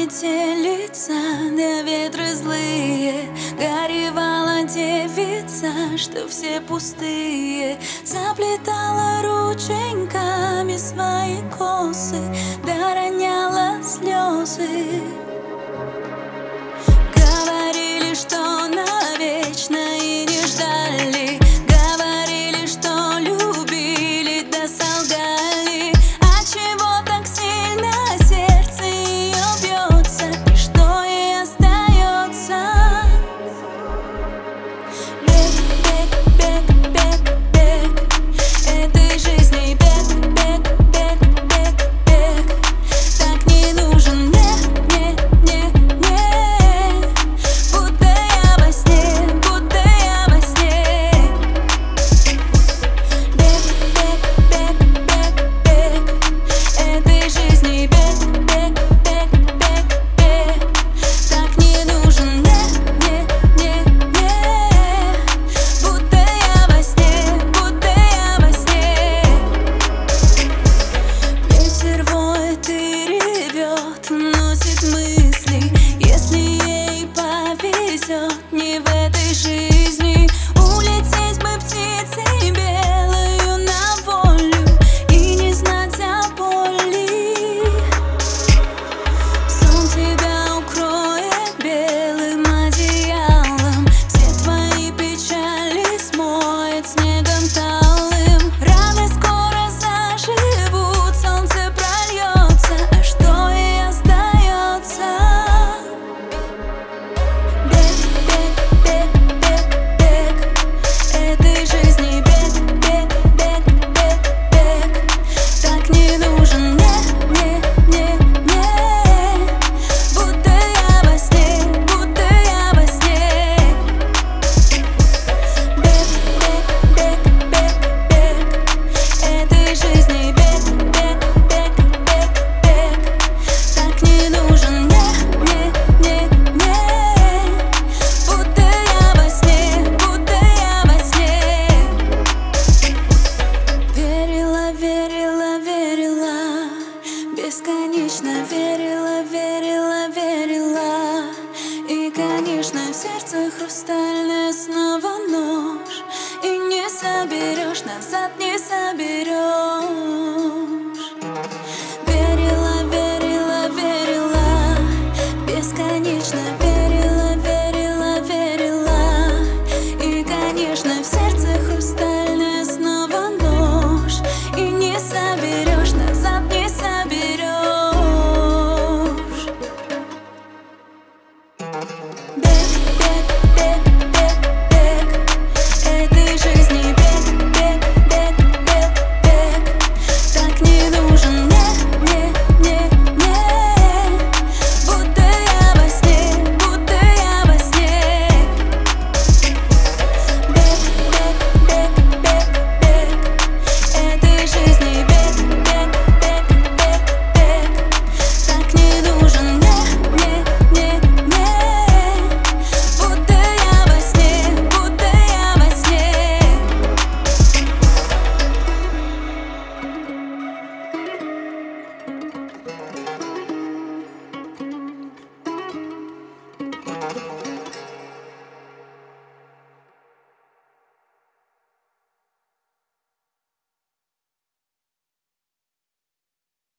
метелица, да ветры злые. Горевала девица, что все пустые. Заплетала рученьками свои косы, да роняла слезы. Говорили, что навечно, и не ждали. Говорили, что любили, да солгали. А чего так сильно сердце ее бьется, и что ей остается? Бег, бег, бег, бег, бег этой жизни. Бег, бег, бег, бег, бег так не нужен мне, мне, мне, мне. Будто я во сне, будто я во сне. Бег, бег, бег, бег, бег этой жизни. Бег, бег, бег, бег, бег так не нужен мне, мне, мне, мне. Будто я во сне, будто я во сне. Ветер воет и ревет, уносит мысли. Если ей повезет не в этой жизни, улететь бы птицей белою на волю и не знать о боли. Сон тебя укроет белым одеялом, все твои печали смоет снегом талым. Раны скоро заживут, солнце прольется, а что ей остается? Бег, бег, бег, бег, бег этой жизни. Бег, бег, бег, бег, бег так не нужен мне, мне, мне, мне. Будто я во сне, будто я во сне. Бег, бег, бег, бег, бег этой жизни. Бег, бег, бег, бег, бег так не нужен мне, мне, мне, мне. Будто я во сне, будто я во сне. Верила, верила, верила, бесконечно верила, верила, верила. И, конечно, в сердце хрустальное снова нож, и не соберешь назад, не